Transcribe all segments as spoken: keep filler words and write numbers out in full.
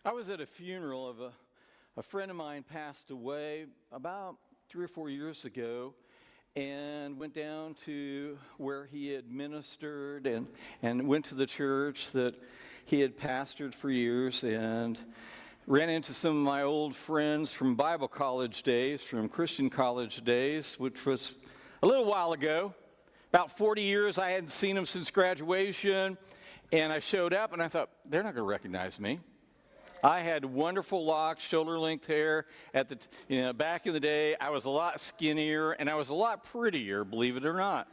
I was at a funeral of a, a friend of mine passed away about three or four years ago, and went down to where he had ministered and, and went to the church that he had pastored for years, and ran into some of my old friends from Bible college days, from Christian college days, which was a little while ago. About forty years, I hadn't seen them since graduation, and I showed up, and I thought, they're not going to recognize me. I had wonderful locks, shoulder-length hair. At the, you know, back in the day, I was a lot skinnier, and I was a lot prettier, believe it or not.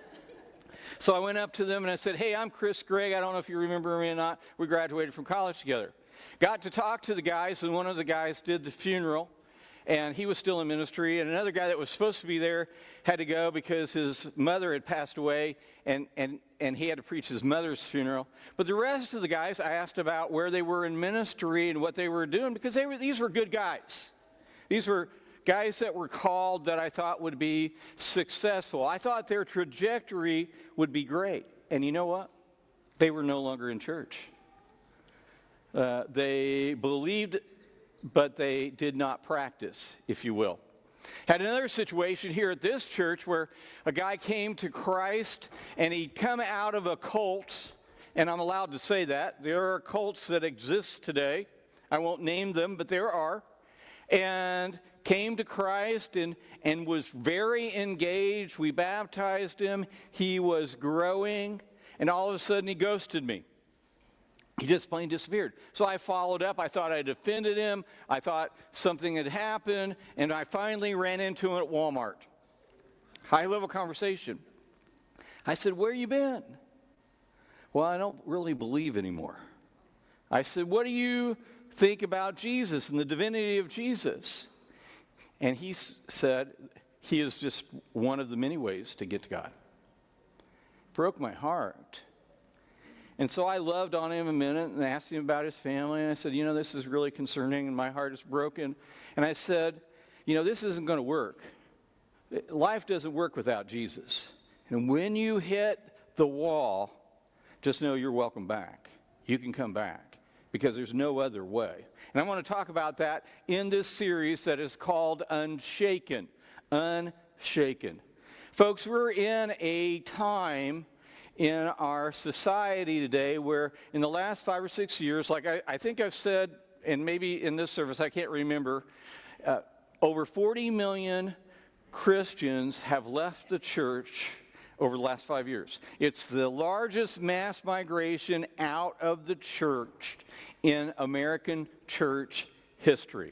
So I went up to them, and I said, hey, I'm Chris Gregg. I don't know if you remember me or not. We graduated from college together. Got to talk to the guys, and one of the guys did the funeral, and he was still in ministry, and another guy that was supposed to be there had to go because his mother had passed away, and, and, and he had to preach his mother's funeral. But the rest of the guys, I asked about where they were in ministry and what they were doing, because they were, these were good guys. These were guys that were called that I thought would be successful. I thought their trajectory would be great. And you know what? They were no longer in church. Uh, they believed, but they did not practice, if you will. Had another situation here at this church where a guy came to Christ, and he'd come out of a cult, and I'm allowed to say that. There are cults that exist today. I won't name them, but there are. And came to Christ and, and was very engaged. We baptized him. He was growing, and all of a sudden he ghosted me. He just plain disappeared. So I followed up. I thought I'd offended him. I thought something had happened. And I finally ran into him at Walmart. High-level conversation. I said, where you been? Well, I don't really believe anymore. I said, what do you think about Jesus and the divinity of Jesus? And he said, he is just one of the many ways to get to God. Broke my heart. And so I loved on him a minute and asked him about his family. And I said, you know, this is really concerning and my heart is broken. And I said, you know, this isn't going to work. Life doesn't work without Jesus. And when you hit the wall, just know you're welcome back. You can come back because there's no other way. And I want to talk about that in this series that is called Unshaken. Unshaken. Folks, we're in a time in our society today where in the last five or six years, like I, I think I've said, and maybe in this service, I can't remember, uh, over forty million Christians have left the church over the last five years. It's the largest mass migration out of the church in American church history.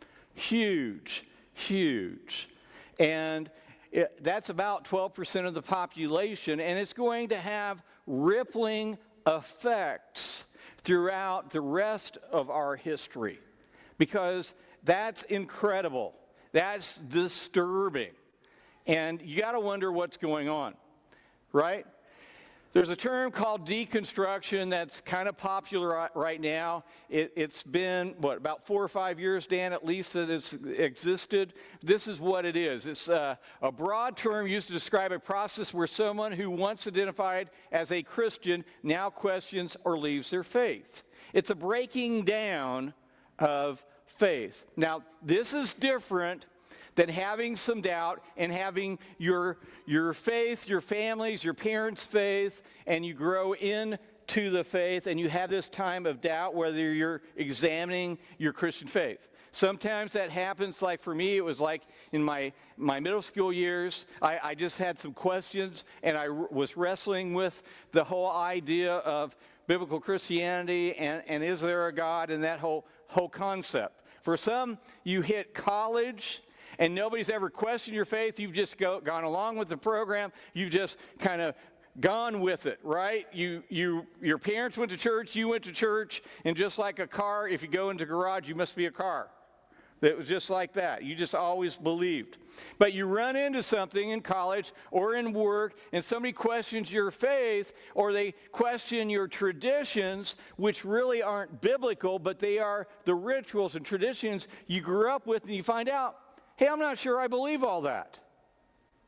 Huge, huge. And It, that's about twelve percent of the population, and it's going to have rippling effects throughout the rest of our history because that's incredible. That's disturbing. And you got to wonder what's going on, right? There's a term called deconstruction that's kind of popular right now. It, it's been, what, about four or five years, Dan, at least that it's existed. This is what it is. It's a, a broad term used to describe a process where someone who once identified as a Christian now questions or leaves their faith. It's a breaking down of faith. Now, this is different than having some doubt and having your, your faith, your family's, your parents' faith, and you grow into the faith and you have this time of doubt whether you're examining your Christian faith. Sometimes that happens, like for me, it was like in my, my middle school years, I, I just had some questions and I r- was wrestling with the whole idea of biblical Christianity and, and is there a God and that whole, whole concept. For some, you hit college and nobody's ever questioned your faith. You've just go, gone along with the program. You've just kind of gone with it, right? You, you, your parents went to church. You went to church. And just like a car, if you go into a garage, you must be a car. It was just like that. You just always believed. But you run into something in college or in work, and somebody questions your faith, or they question your traditions, which really aren't biblical, but they are the rituals and traditions you grew up with, and you find out, hey, I'm not sure I believe all that.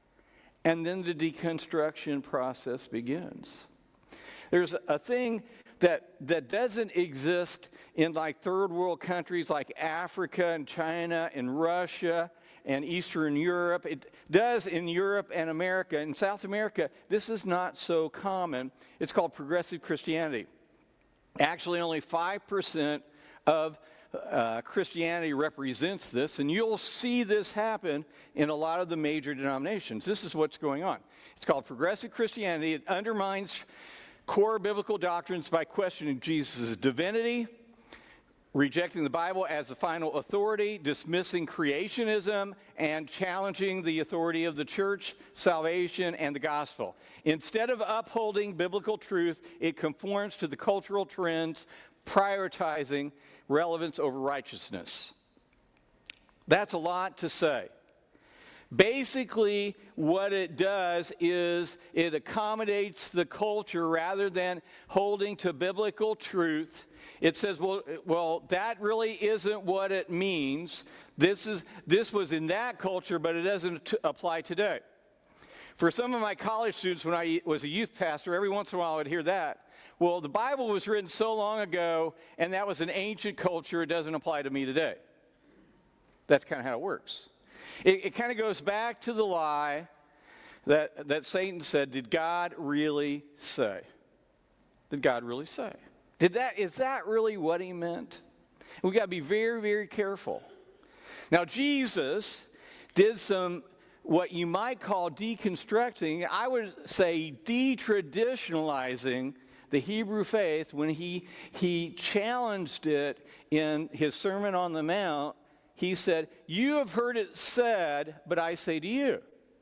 And then the deconstruction process begins. There's a thing that, that doesn't exist in like third world countries like Africa and China and Russia and Eastern Europe. It does in Europe and America. In South America, this is not so common. It's called progressive Christianity. Actually, only five percent of uh, Christianity represents this, and you'll see this happen in a lot of the major denominations. This is what's going on. It's called progressive Christianity. It undermines core biblical doctrines by questioning Jesus' divinity, rejecting the Bible as the final authority, dismissing creationism, and challenging the authority of the church, salvation, and the gospel. Instead of upholding biblical truth, it conforms to the cultural trends, prioritizing relevance over righteousness. That's a lot to say. Basically, what it does is it accommodates the culture rather than holding to biblical truth. It says, well, well, that really isn't what it means. This is this was in that culture, but it doesn't t- apply today. For some of my college students, when I was a youth pastor, every once in a while I would hear that. Well, the Bible was written so long ago, and that was an ancient culture. It doesn't apply to me today. That's kind of how it works. It, it kind of goes back to the lie that, that Satan said, did God really say? Did God really say? Did that, is that really what he meant? We've got to be very, very careful. Now, Jesus did some, what you might call deconstructing, I would say de-traditionalizing the Hebrew faith when he, he challenged it in his Sermon on the Mount. He said, you have heard it said, but I say to you.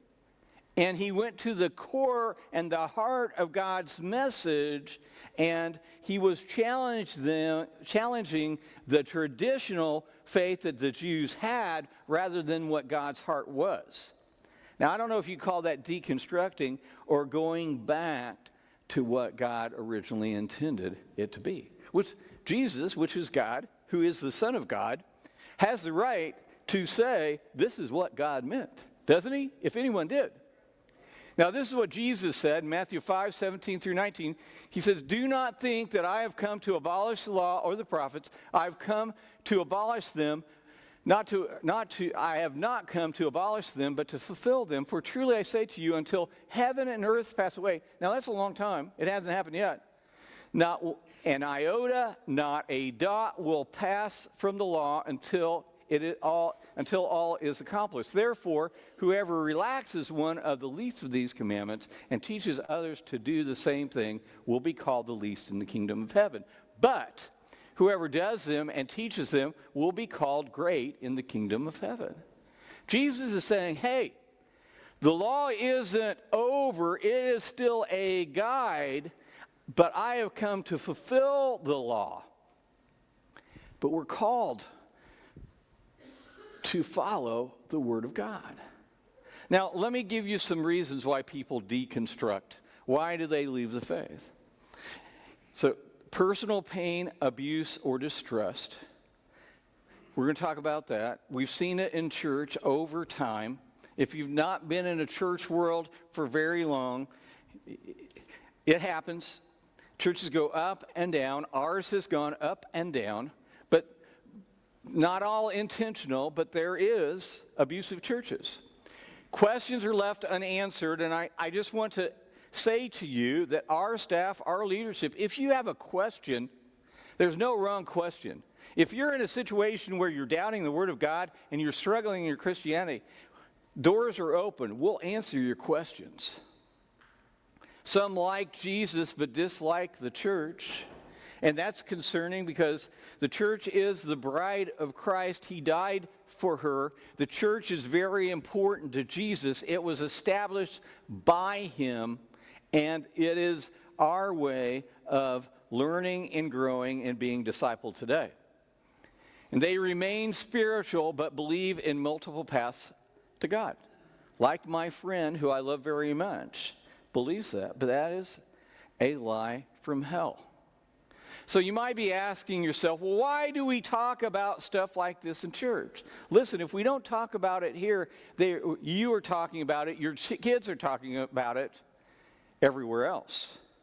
And he went to the core and the heart of God's message, and he was challenged them, challenging the traditional faith that the Jews had rather than what God's heart was. Now, I don't know if you call that deconstructing or going back to what God originally intended it to be. Which Jesus, which is God, who is the Son of God, has the right to say, this is what God meant, doesn't he? If anyone did. Now, this is what Jesus said in Matthew five, seventeen through nineteen. He says, do not think that I have come to abolish the law or the prophets. I've come to abolish them, not to, not to, I have not come to abolish them, but to fulfill them. For truly I say to you, until heaven and earth pass away. Now, that's a long time. It hasn't happened yet. Not an iota, not a dot will pass from the law until it is all until all is accomplished. Therefore, whoever relaxes one of the least of these commandments and teaches others to do the same thing will be called the least in the kingdom of heaven. But whoever does them and teaches them will be called great in the kingdom of heaven. Jesus is saying, hey, the law isn't over. It is still a guide, but I have come to fulfill the law. But we're called to follow the Word of God. Now, let me give you some reasons why people deconstruct. Why do they leave the faith? So, personal pain, abuse, or distrust. We're going to talk about that. We've seen it in church over time. If you've not been in a church world for very long, it happens. Churches go up and down. Ours has gone up and down. But not all intentional, but there is abusive churches. Questions are left unanswered, and I, I just want to say to you that our staff, our leadership, if you have a question, there's no wrong question. If you're in a situation where you're doubting the Word of God and you're struggling in your Christianity, doors are open. We'll answer your questions. Some like Jesus but dislike the church. And that's concerning because the church is the bride of Christ. He died for her. The church is very important to Jesus. It was established by him, and it is our way of learning and growing and being discipled today. And they remain spiritual but believe in multiple paths to God. Like my friend, who I love very much, believes that, but that is a lie from hell. So you might be asking yourself, well, why do we talk about stuff like this in church? Listen, if we don't talk about it here, they, you are talking about it, your kids are talking about it everywhere else.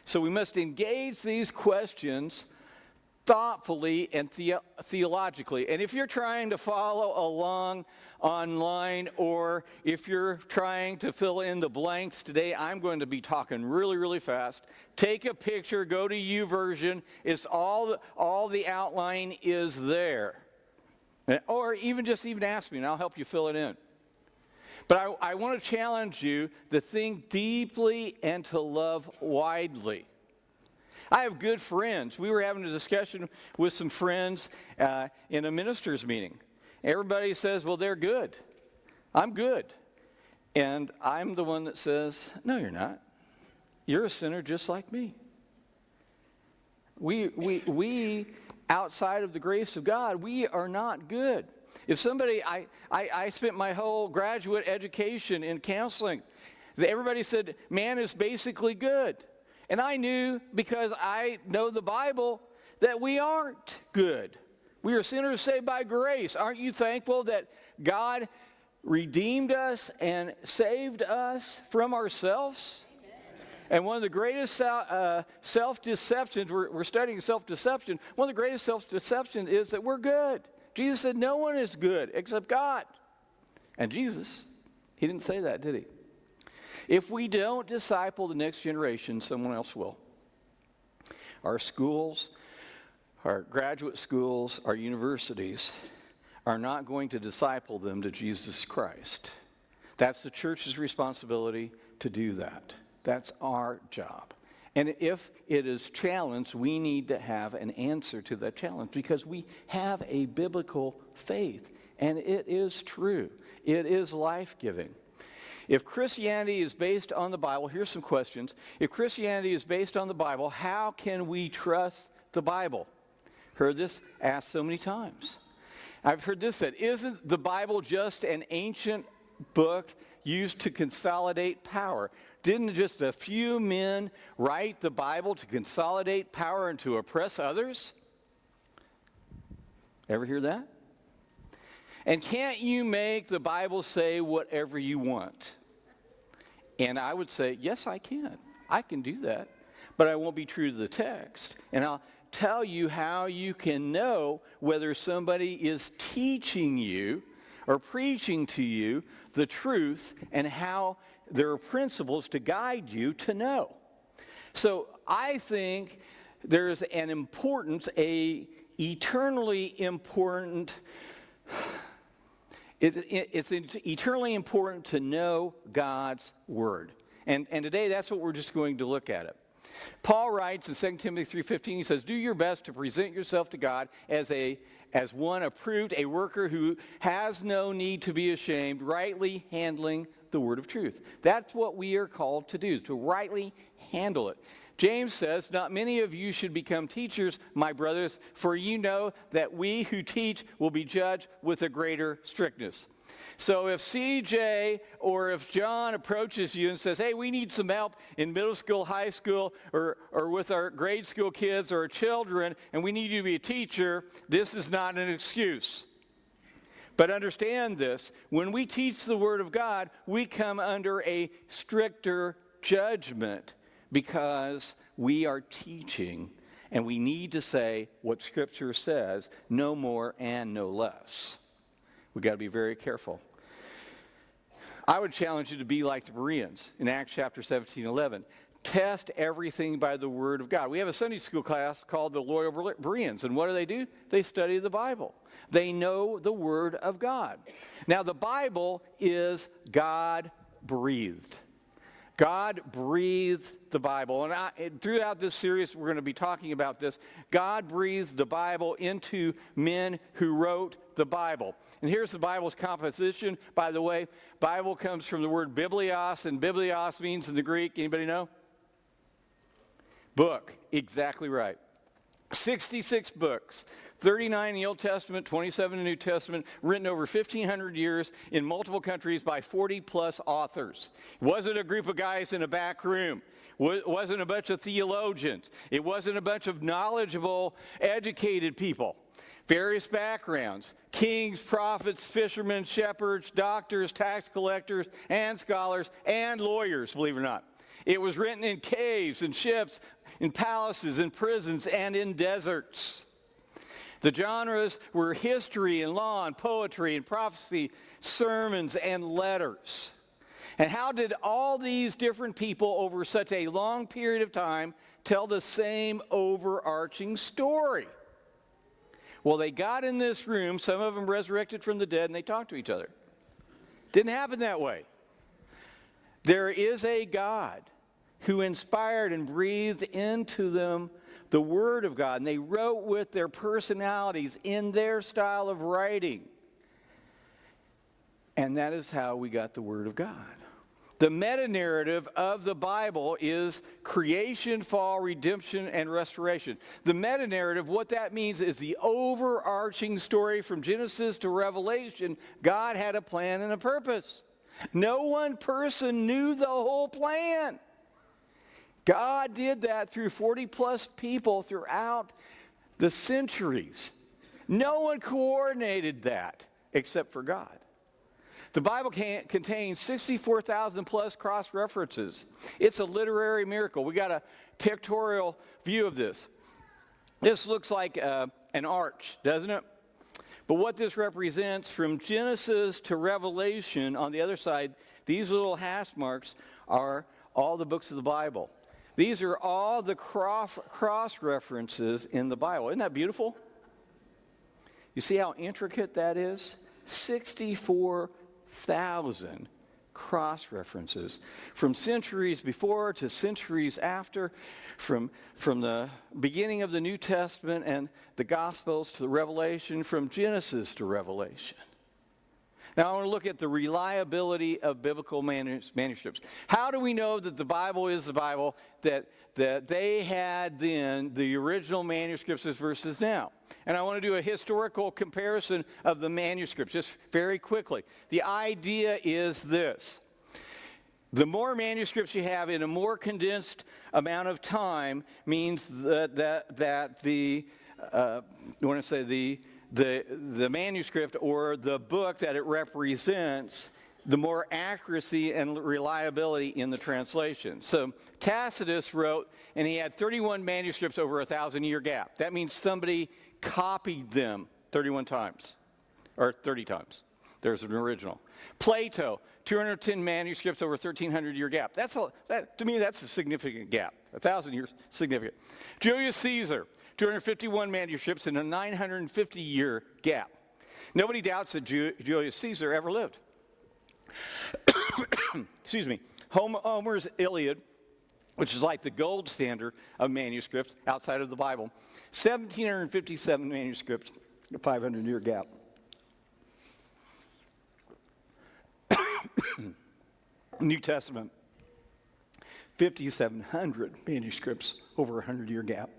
So we must engage these questions thoughtfully and the- theologically. And if you're trying to follow along online, or if you're trying to fill in the blanks today, I'm going to be talking really, really fast. Take a picture, go to YouVersion. It's all, all the outline is there. Or even just even ask me and I'll help you fill it in. But I, I want to challenge you to think deeply and to love widely. I have good friends. We were having a discussion with some friends uh, in a minister's meeting. Everybody says, well, they're good. I'm good. And I'm the one that says, no, you're not. You're a sinner just like me. We, we, we outside of the grace of God, we are not good. If somebody, I, I, I spent my whole graduate education in counseling. Everybody said, man is basically good. And I knew, because I know the Bible, that we aren't good. We are sinners saved by grace. Aren't you thankful that God redeemed us and saved us from ourselves? And one of the greatest uh, self-deceptions, we're, we're studying self-deception, one of the greatest self-deception is that we're good. Jesus said no one is good except God. And Jesus, he didn't say that, did he? If we don't disciple the next generation, someone else will. Our schools, our graduate schools, our universities are not going to disciple them to Jesus Christ. That's the church's responsibility to do that. That's our job. And if it is challenged, we need to have an answer to that challenge, because we have a biblical faith, and it is true. It is life-giving. If Christianity is based on the Bible, here's some questions. If Christianity is based on the Bible, how can we trust the Bible? Heard this asked so many times. I've heard this said, isn't the Bible just an ancient book used to consolidate power? Didn't just a few men write the Bible to consolidate power and to oppress others? Ever hear that? And can't you make the Bible say whatever you want? And I would say, yes, I can. I can do that. But I won't be true to the text. And I'll tell you how you can know whether somebody is teaching you or preaching to you the truth, and how there are principles to guide you to know. So I think there's an importance, a eternally important, it, it, it's eternally important to know God's word. And, and today that's what we're just going to look at it. Paul writes in Second Timothy three fifteen, he says, do your best to present yourself to God as a as one approved, a worker who has no need to be ashamed, rightly handling the word of truth. That's what we are called to do, to rightly handle it. James says, not many of you should become teachers, my brothers, for you know that we who teach will be judged with a greater strictness. So if C J or if John approaches you and says, hey, we need some help in middle school, high school, or, or with our grade school kids or children, and we need you to be a teacher, this is not an excuse. But understand this, when we teach the Word of God, we come under a stricter judgment because we are teaching, and we need to say what Scripture says, no more and no less. We've got to be very careful. I would challenge you to be like the Bereans in Acts chapter seventeen, eleven. Test everything by the Word of God. We have a Sunday school class called the Loyal Bereans, and what do they do? They study the Bible. They know the Word of God. Now, the Bible is God-breathed. God breathed the Bible. And I, throughout this series, we're going to be talking about this. God breathed the Bible into men who wrote the Bible. And here's the Bible's composition. By the way, Bible comes from the word biblios, and biblios means in the Greek, anybody know? Book. Exactly right. sixty-six books. thirty-nine in the Old Testament, twenty-seven in the New Testament, written over fifteen hundred years in multiple countries by forty plus authors. It wasn't a group of guys in a back room. It wasn't a bunch of theologians. It wasn't a bunch of knowledgeable, educated people. Various backgrounds: kings, prophets, fishermen, shepherds, doctors, tax collectors, and scholars, and lawyers, believe it or not. It was written in caves, in ships, in palaces, in prisons, and in deserts. The genres were history and law and poetry and prophecy, sermons and letters. And how did all these different people over such a long period of time tell the same overarching story? Well, they got in this room, some of them resurrected from the dead, and they talked to each other. Didn't happen that way. There is a God who inspired and breathed into them the Word of God, and they wrote with their personalities in their style of writing. And that is how we got the Word of God. The meta-narrative of the Bible is creation, fall, redemption, and restoration. The meta-narrative, what that means is the overarching story from Genesis to Revelation. God had a plan and a purpose. No one person knew the whole plan. God did that through forty plus people throughout the centuries. No one coordinated that except for God. The Bible can, contains sixty-four thousand plus cross-references. It's a literary miracle. We got a pictorial view of this. This looks like uh, an arch, doesn't it? But what this represents from Genesis to Revelation, on the other side, these little hash marks are all the books of the Bible. These are all the cross, cross-references in the Bible. Isn't that beautiful? You see how intricate that is? sixty-four thousand cross-references from centuries before to centuries after, from, from the beginning of the New Testament and the Gospels to the Revelation, from Genesis to Revelation. Now, I want to look at the reliability of biblical manus- manuscripts. How do we know that the Bible is the Bible, that, that they had then the original manuscripts versus now? And I want to do a historical comparison of the manuscripts, just very quickly. The idea is this. The more manuscripts you have in a more condensed amount of time means that, that, that the, uh, I want to say the, the, the manuscript or the book that it represents, the more accuracy and reliability in the translation. So Tacitus wrote, and he had thirty-one manuscripts over a thousand-year gap. That means somebody copied them thirty-one times, or thirty times. There's an original. Plato, two hundred ten manuscripts over a thirteen hundred year gap. That's a, that, to me, that's a significant gap. A thousand years, significant. Julius Caesar, two hundred fifty-one manuscripts in a nine hundred fifty year gap. Nobody doubts that Ju- Julius Caesar ever lived. Excuse me. Homer's Iliad, which is like the gold standard of manuscripts outside of the Bible, one thousand seven hundred fifty-seven manuscripts, a five hundred year gap. New Testament, five thousand seven hundred manuscripts, over a one hundred year gap,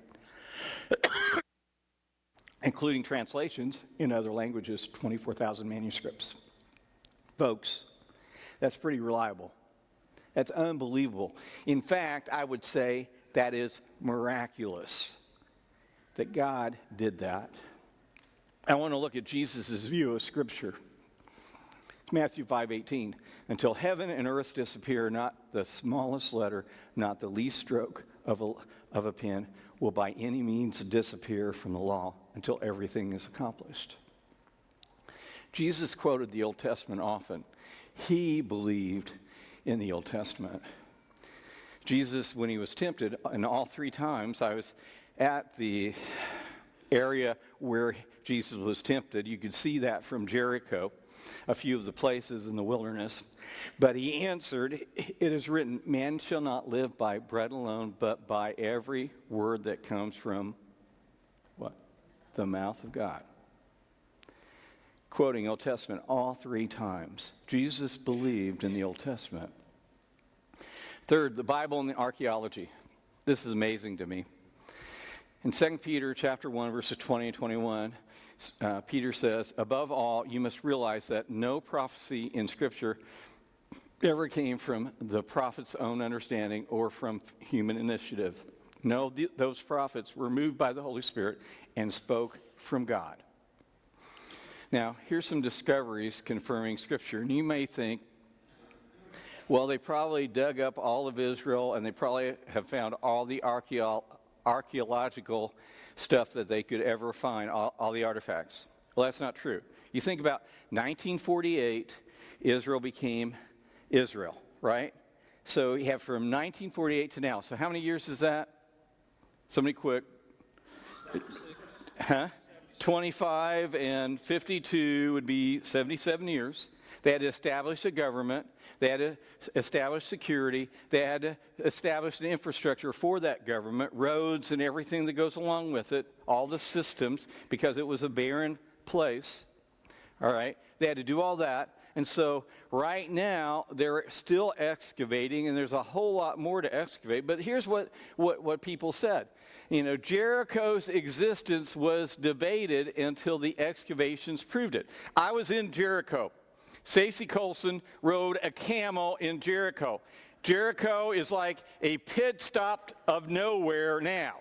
including translations in other languages, twenty-four thousand manuscripts. Folks, that's pretty reliable. That's unbelievable. In fact, I would say that is miraculous that God did that. I want to look at Jesus' view of Scripture. It's Matthew five eighteen. Until heaven and earth disappear, not the smallest letter, not the least stroke of a, of a pen will by any means disappear from the law until everything is accomplished. Jesus quoted the Old Testament often. He believed in the Old Testament. Jesus, when he was tempted, and all three times I was at the area where Jesus was tempted. You could see that from Jericho, a few of the places in the wilderness. But he answered, it is written, man shall not live by bread alone, but by every word that comes from, what? The mouth of God. Quoting Old Testament all three times. Jesus believed in the Old Testament. Third, the Bible and the archaeology. This is amazing to me. In Second Peter chapter one, verses twenty and twenty-one, uh, Peter says, above all, you must realize that no prophecy in Scripture ever came from the prophet's own understanding or from human initiative. No, th- those prophets were moved by the Holy Spirit and spoke from God. Now, here's some discoveries confirming Scripture. And you may think, Well, they probably dug up all of Israel, and they probably have found all the archeo- archaeological stuff that they could ever find, all, all the artifacts. Well, that's not true. You think about nineteen forty-eight, Israel became Israel, right? So you have from nineteen forty-eight to now. So how many years is that? Somebody quick. Huh? twenty-five and fifty-two would be seventy-seven years. They had to establish a government. They had to establish security. They had to establish an infrastructure for that government, roads and everything that goes along with it, all the systems, because it was a barren place. All right? They had to do all that. And so right now, they're still excavating, and there's a whole lot more to excavate. But here's what, what, what people said. You know, Jericho's existence was debated until the excavations proved it. I was in Jericho. Stacy Colson rode a camel in Jericho. Jericho is like a pit stop of nowhere now.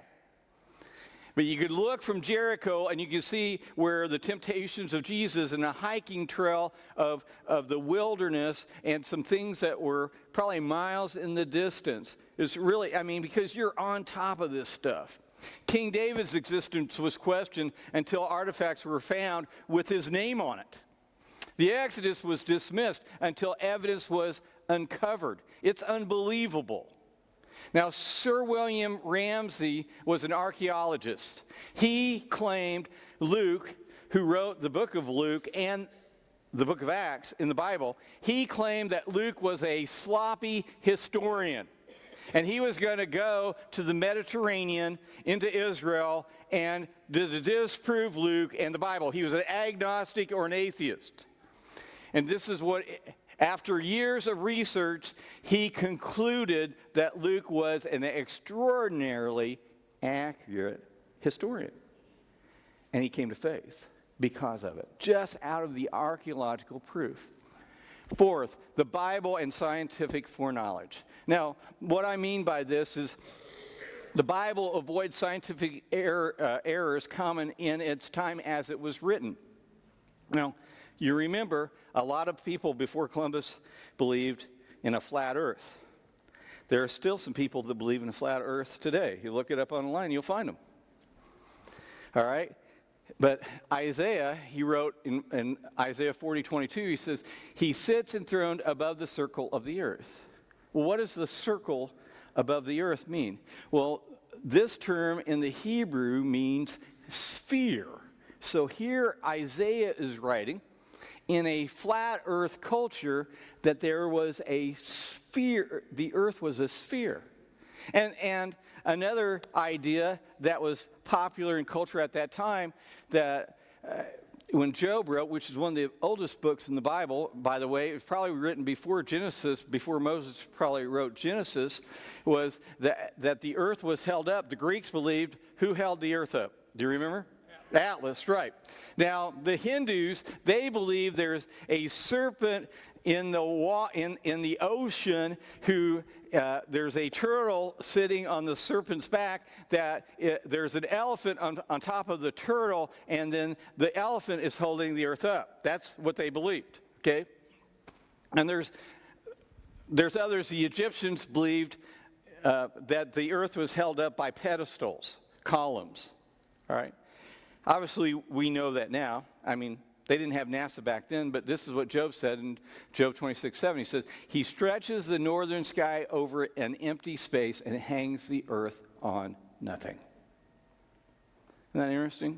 But you could look from Jericho and you can see where the temptations of Jesus and a hiking trail of, of the wilderness and some things that were probably miles in the distance. It's really, I mean, because you're on top of this stuff. King David's existence was questioned until artifacts were found with his name on it. The Exodus was dismissed until evidence was uncovered. It's unbelievable. Now, Sir William Ramsay was an archaeologist. He claimed Luke, who wrote the book of Luke and the book of Acts in the Bible, he claimed that Luke was a sloppy historian. And he was going to go to the Mediterranean, into Israel, and to disprove Luke and the Bible. He was an agnostic or an atheist. And this is what, after years of research, he concluded that Luke was an extraordinarily accurate historian. And he came to faith because of it, just out of the archaeological proof. Fourth, the Bible and scientific foreknowledge. Now, what I mean by this is the Bible avoids scientific error, uh, errors common in its time as it was written. Now, you remember, a lot of people before Columbus believed in a flat earth. There are still some people that believe in a flat earth today. You look it up online, you'll find them. All right? But Isaiah, he wrote in, in Isaiah forty twenty-two, he says, he sits enthroned above the circle of the earth. Well, what does the circle above the earth mean? Well, this term in the Hebrew means sphere. So here Isaiah is writing in a flat earth culture that there was a sphere, the earth was a sphere. And, and another idea that was popular in culture at that time, that uh, when Job wrote, which is one of the oldest books in the Bible, by the way, it was probably written before Genesis, before Moses probably wrote Genesis, was that, that the earth was held up. The Greeks believed, who held the earth up? Do you remember? Atlas, right. Now, the Hindus, they believe there's a serpent in the wa- in, in the ocean who, uh, there's a turtle sitting on the serpent's back, that it, there's an elephant on, on top of the turtle, and then the elephant is holding the earth up. That's what they believed, okay? And there's, there's others, the Egyptians believed uh, that the earth was held up by pedestals, columns, all right? Obviously, we know that now. I mean, they didn't have NASA back then, but this is what Job said in Job twenty-six seven. He says, he stretches the northern sky over an empty space and hangs the earth on nothing. Isn't that interesting?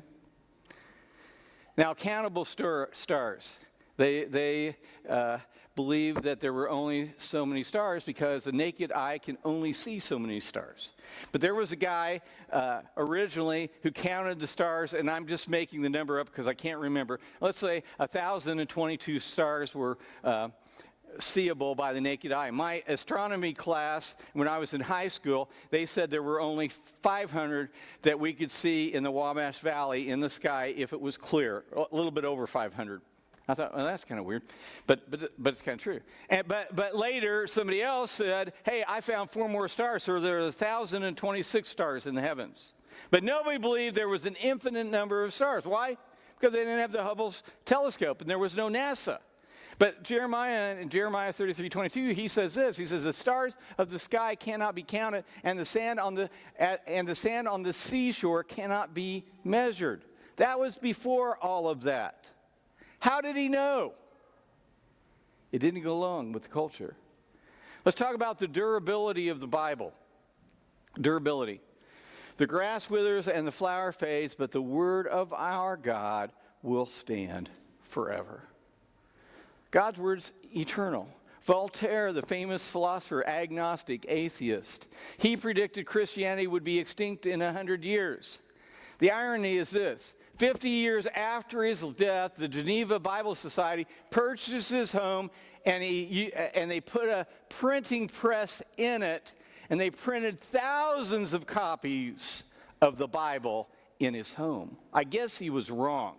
Now, countable star, stars. They, they uh, believe that there were only so many stars because the naked eye can only see so many stars. But there was a guy uh, originally who counted the stars, and I'm just making the number up because I can't remember. Let's say one thousand twenty-two stars were uh, seeable by the naked eye. My astronomy class, when I was in high school, they said there were only five hundred that we could see in the Wabash Valley in the sky if it was clear, a little bit over five hundred. I thought, well, that's kind of weird, but but but it's kind of true. And but but later, somebody else said, "Hey, I found four more stars, so there are one thousand twenty-six stars in the heavens." But nobody believed there was an infinite number of stars. Why? Because they didn't have the Hubble telescope, and there was no NASA. But Jeremiah, in Jeremiah thirty-three twenty-two, he says this. He says, the stars of the sky cannot be counted, and the sand on the, and the sand on the seashore cannot be measured. That was before all of that. How did he know? It didn't go along with the culture. Let's talk about the durability of the Bible. Durability. The grass withers and the flower fades, but the word of our God will stand forever. God's word's eternal. Voltaire, the famous philosopher, agnostic, atheist, he predicted Christianity would be extinct in a hundred years. The irony is this. Fifty years after his death, the Geneva Bible Society purchased his home, and, he, and they put a printing press in it, and they printed thousands of copies of the Bible in his home. I guess he was wrong.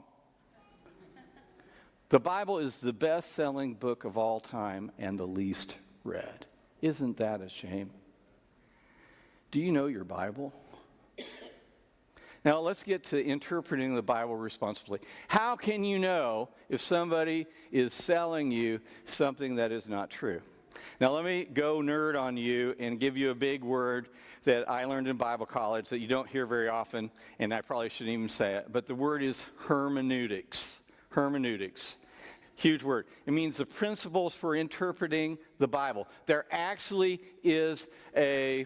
The Bible is the best-selling book of all time and the least read. Isn't that a shame? Do you know your Bible? Now, let's get to interpreting the Bible responsibly. How can you know if somebody is selling you something that is not true? Now, let me go nerd on you and give you a big word that I learned in Bible college that you don't hear very often, and I probably shouldn't even say it, but the word is hermeneutics. Hermeneutics. Huge word. It means the principles for interpreting the Bible. There actually is a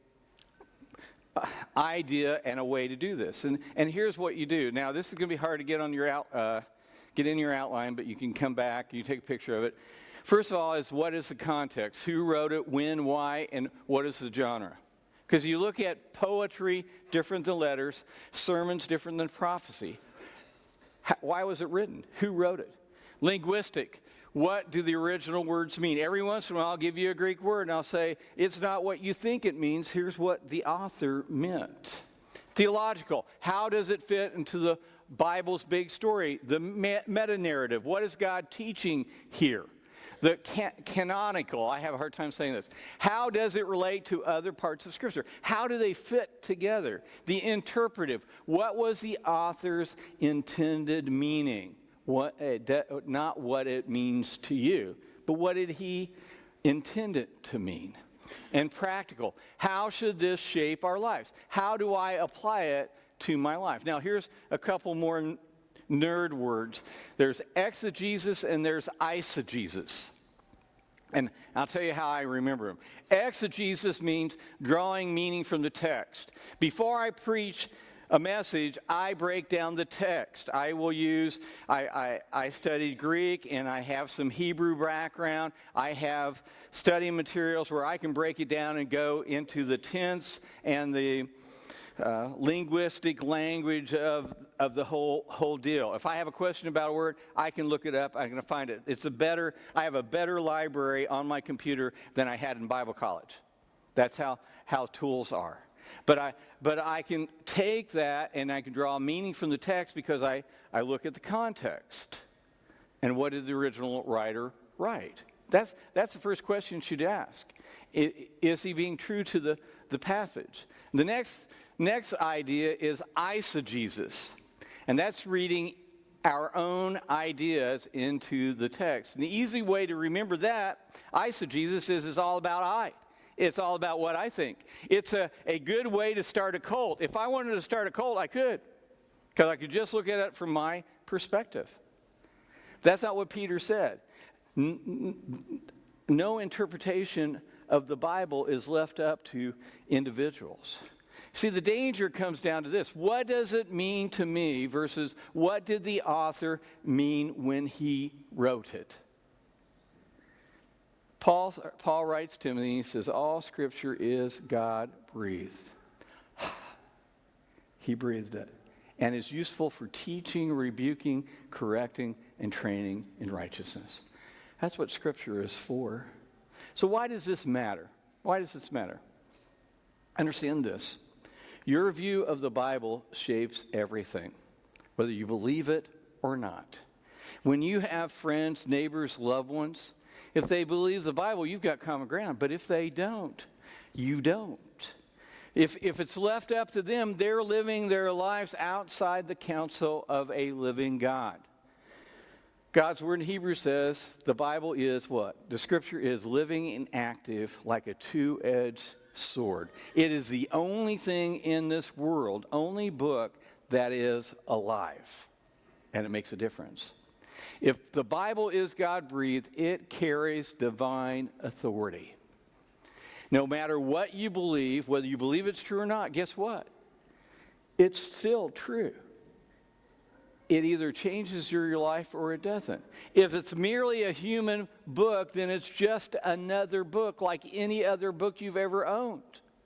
idea and a way to do this. And and here's what you do. Now, this is going to be hard to get on your out, uh, get in your outline, but you can come back, you take a picture of it. First of all is what is the context? Who wrote it, when, why, and what is the genre? Because you look at poetry different than letters, sermons different than prophecy. How, why was it written? Who wrote it? Linguistic. What do the original words mean? Every once in a while I'll give you a Greek word and I'll say, it's not what you think it means. Here's what the author meant. Theological. How does it fit into the Bible's big story? The meta-narrative. What is God teaching here? The can- canonical. I have a hard time saying this. How does it relate to other parts of Scripture? How do they fit together? The interpretive. What was the author's intended meaning? What, uh, not what it means to you, but what did he intend it to mean? And practical. How should this shape our lives? How do I apply it to my life? Now, here's a couple more n- nerd words. There's exegesis and there's eisegesis. And I'll tell you how I remember them. Exegesis means drawing meaning from the text. Before I preach a message, I break down the text. I will use, I, I, I studied Greek and I have some Hebrew background. I have study materials where I can break it down and go into the tense and the uh, linguistic language of, of the whole, whole deal. If I have a question about a word, I can look it up. I can find it. It's a better, I have a better library on my computer than I had in Bible college. That's how, how tools are. But I but I can take that and I can draw a meaning from the text because I, I look at the context. And what did the original writer write? That's that's the first question you should ask. Is, is he being true to the, the passage? The next next idea is eisegesis. And that's reading our own ideas into the text. And the easy way to remember that, eisegesis is, is all about I. It's all about what I think. It's a, a good way to start a cult. If I wanted to start a cult, I could. Because I could just look at it from my perspective. That's not what Peter said. No interpretation of the Bible is left up to individuals. See, the danger comes down to this. What does it mean to me versus what did the author mean when he wrote it? Paul, Paul writes to Timothy, he says, all Scripture is God-breathed. He breathed it. And is useful for teaching, rebuking, correcting, and training in righteousness. That's what Scripture is for. So why does this matter? Why does this matter? Understand this. Your view of the Bible shapes everything, whether you believe it or not. When you have friends, neighbors, loved ones, if they believe the Bible, you've got common ground. But if they don't, you don't. If, if it's left up to them, they're living their lives outside the counsel of a living God. God's word in Hebrew says the Bible is what? The scripture is living and active like a two-edged sword. It is the only thing in this world, only book that is alive. And it makes a difference. If the Bible is God-breathed, it carries divine authority. No matter what you believe, whether you believe it's true or not, guess what? It's still true. It either changes your life or it doesn't. If it's merely a human book, then it's just another book like any other book you've ever owned.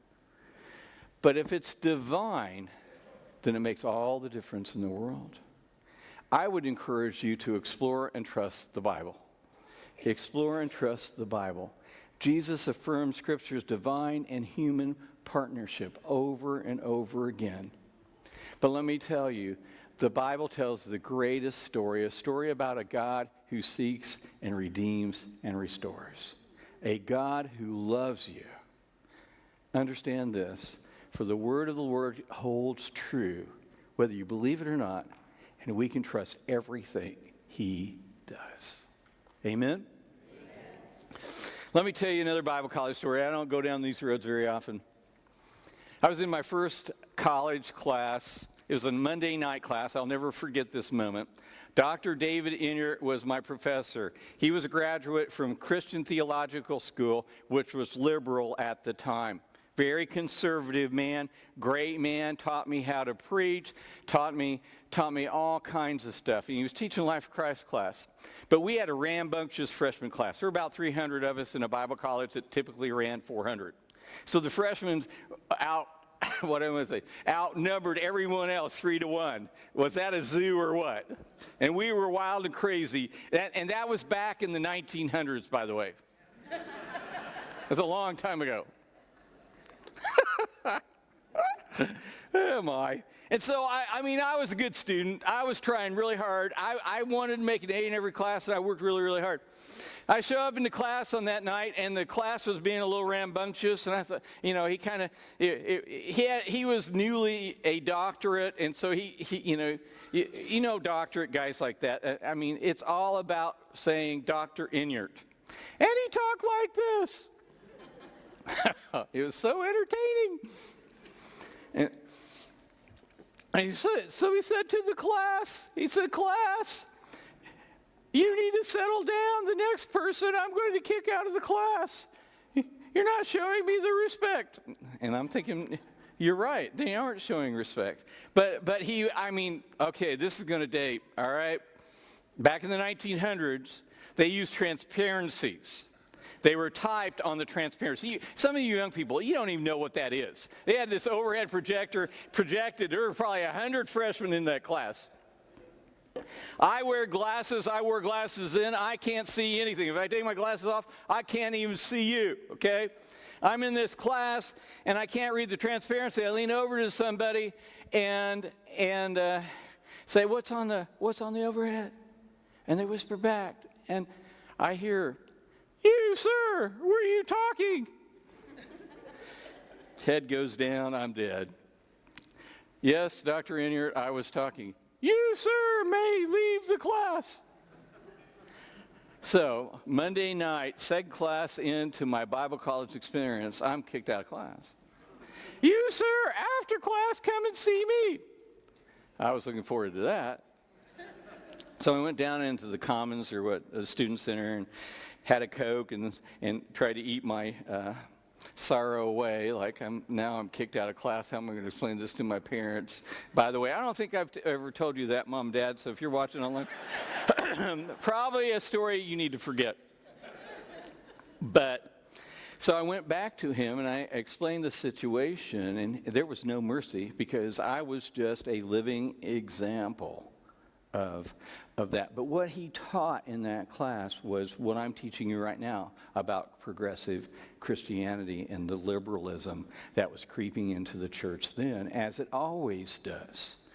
But if it's divine, then it makes all the difference in the world. I would encourage you to explore and trust the Bible. Explore and trust the Bible. Jesus affirms Scripture's divine and human partnership over and over again. But let me tell you, the Bible tells the greatest story, a story about a God who seeks and redeems and restores. A God who loves you. Understand this, for the word of the Lord holds true, whether you believe it or not, and we can trust everything he does. Amen? Amen? Let me tell you another Bible college story. I don't go down these roads very often. I was in my first college class. It was a Monday night class. I'll never forget this moment. Doctor David Enyart was my professor. He was a graduate from Christian Theological School, which was liberal at the time. Very conservative man, great man, taught me how to preach, taught me taught me all kinds of stuff. And he was teaching Life of Christ class. But we had a rambunctious freshman class. There were about three hundred of us in a Bible college that typically ran four hundred. So the freshmen out, what am I going to say, outnumbered everyone else three to one. Was that a zoo or what? And we were wild and crazy. That, and that was back in the nineteen hundreds, by the way. That's a long time ago. Oh my. And so, I, I mean, I was a good student. I was trying really hard. I, I wanted to make an A in every class, and I worked really, really hard. I show up into class on that night, and the class was being a little rambunctious, and I thought, you know, he kind of, he had, he was newly a doctorate, and so he, he you know, you, you know doctorate guys like that. I mean, it's all about saying Doctor Enyart. And he talked like this. It was so entertaining. And, and he said, so he said to the class, he said, class, you need to settle down. The next person I'm going to kick out of the class. You're not showing me the respect. And I'm thinking, you're right. They aren't showing respect. But but he, I mean, okay, this is going to date, all right? Back in the nineteen hundreds, they used transparencies. They were typed on the transparency. Some of you young people, you don't even know what that is. They had this overhead projector projected. There were probably one hundred freshmen in that class. I wear glasses. I wore glasses then. I can't see anything. If I take my glasses off, I can't even see you, okay? I'm in this class, and I can't read the transparency. I lean over to somebody and and uh, say, what's on the what's on the overhead? And they whisper back, and I hear, you, sir, were you talking? Head goes down, I'm dead. Yes, Doctor Enyart, I was talking. You, sir, may leave the class. So, Monday night, second class into my Bible college experience, I'm kicked out of class. You, sir, after class, come and see me. I was looking forward to that. So I went down into the Commons, or what, the Student Center, and had a Coke and and tried to eat my uh, sorrow away. Like I'm now I'm kicked out of class. How am I going to explain this to my parents? By the way, I don't think I've t- ever told you that, Mom, Dad. So if you're watching online, probably a story you need to forget. But so I went back to him and I explained the situation, and there was no mercy because I was just a living example of of that. But what he taught in that class was what I'm teaching you right now about progressive Christianity and the liberalism that was creeping into the church then, as it always does.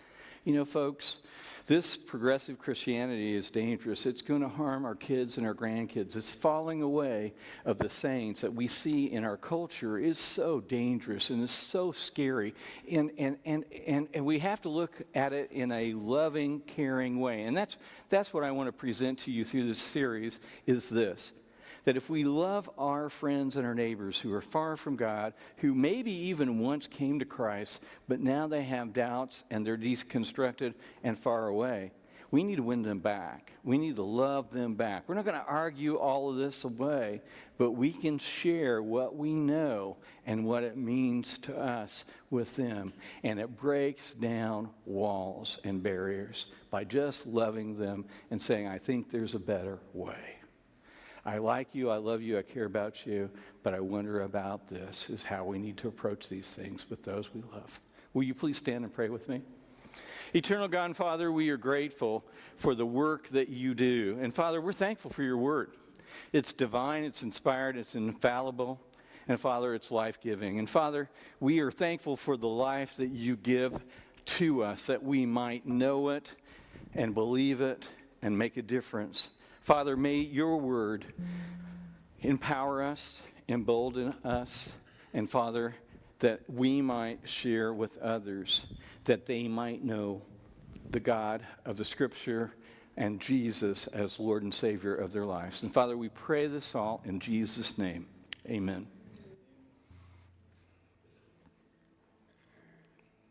You know, folks, this progressive Christianity is dangerous. It's going to harm our kids and our grandkids. This falling away of the saints that we see in our culture is so dangerous and is so scary. And, and, and, and, and we have to look at it in a loving, caring way. And that's, that's what I want to present to you through this series is this. That if we love our friends and our neighbors who are far from God, who maybe even once came to Christ, but now they have doubts and they're deconstructed and far away, we need to win them back. We need to love them back. We're not going to argue all of this away, but we can share what we know and what it means to us with them. And it breaks down walls and barriers by just loving them and saying, I think there's a better way. I like you, I love you, I care about you, but I wonder about this, is how we need to approach these things with those we love. Will you please stand and pray with me? Eternal God and Father, we are grateful for the work that you do. And Father, we're thankful for your word. It's divine, it's inspired, it's infallible. And Father, it's life-giving. And Father, we are thankful for the life that you give to us, that we might know it and believe it and make a difference. Father, may your word empower us, embolden us, and Father, that we might share with others, that they might know the God of the Scripture and Jesus as Lord and Savior of their lives. And Father, we pray this all in Jesus' name. Amen.